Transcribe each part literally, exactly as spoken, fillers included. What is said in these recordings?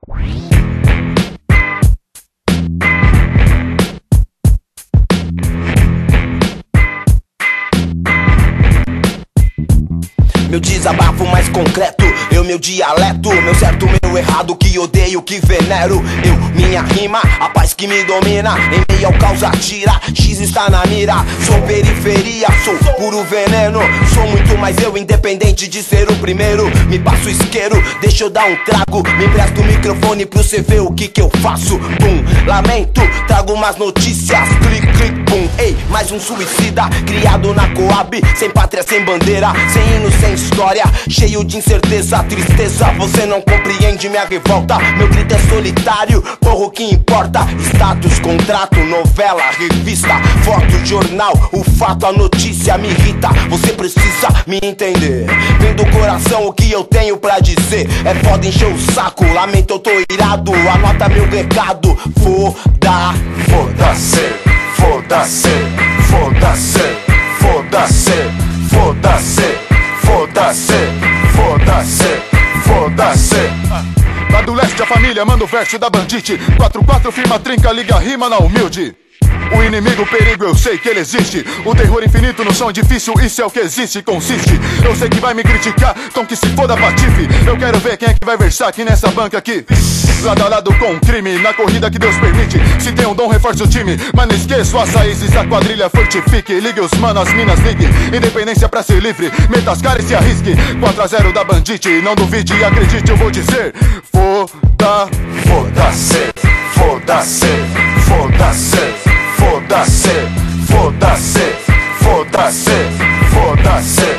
Meu desabafo mais concreto, eu meu dialeto, meu certo, meu errado, que odeio, que venero. Eu, minha rima, a paz que me domina, em meio ao caos atira, X está na mira. Sou periferia, sou puro veneno, sou muito mais eu, independente de ser o primeiro. Me passo isqueiro, deixa eu dar um trago, me empresta o microfone pro cê ver o que que eu faço. Bum, lamento, trago umas notícias, clic, clic, bum. Ei, mais um suicida, criado na Coab, sem pátria, sem bandeira, sem hino, sem história, cheio de incerteza, tristeza. Você não compreende minha revolta, meu grito é solitário, porra, o que importa? Status, contrato, novela, revista, foto, jornal, o fato, a notícia me irrita. Você precisa me entender, vem do coração o que eu tenho pra dizer. É foda, encher o saco, lamento, eu tô irado, anota meu recado. Foda, foda-se, foda-se, foda-se, foda-se, foda-se, foda-se, foda-se, foda-se. Lá do leste a família manda o verso da bandite, quatro quatro firma trinca, liga a rima na humilde. O inimigo, o perigo, eu sei que ele existe. O terror infinito no som difícil, isso é o que existe, consiste. Eu sei que vai me criticar, então que se foda patife. Eu quero ver quem é que vai versar aqui nessa banca aqui. Lado a lado com o crime, na corrida que Deus permite. Se tem um dom, reforce o time, mas não esqueça as raízes, a quadrilha fortifique. Ligue os manos, as minas, ligue. Independência pra ser livre, meta as caras e se arrisque. quatro a zero da bandite, não duvide e acredite, eu vou dizer. Foda, foda-se, foda-se, foda-se, foda-se, foda-se, foda-se, foda-se,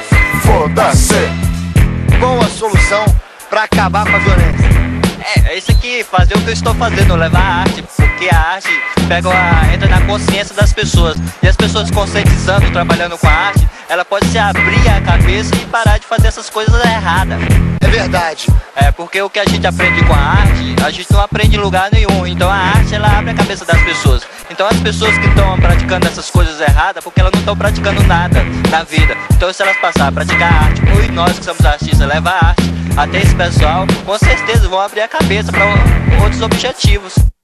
foda-se. Qual a solução pra acabar com a violência? É, é isso aqui, fazer o que eu estou fazendo, levar a arte, porque a arte pega a, entra na consciência das pessoas. E as pessoas conscientizando, trabalhando com a arte, ela pode se abrir a cabeça e parar de fazer essas coisas erradas. É verdade. É, porque o que a gente aprende com a arte, a gente não aprende em lugar nenhum. Então a arte, ela abre a cabeça das pessoas. Então as pessoas que estão praticando essas coisas erradas, porque elas não estão praticando nada na vida. Então se elas passarem a praticar a arte, ou nós que somos artistas, levar a arte até esse pessoal, com certeza vão abrir a cabeça para outros objetivos.